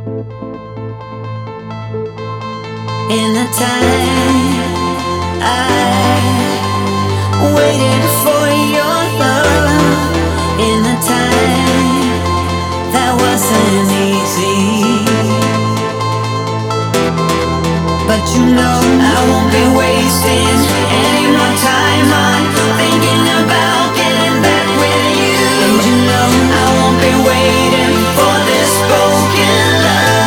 In the time I waited for your love, in the time that wasn't easy, but you know I won't be wasting any more time on thinking about getting back with you. And you know I won't be waiting for this broken love.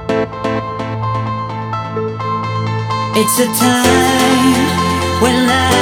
It's a time when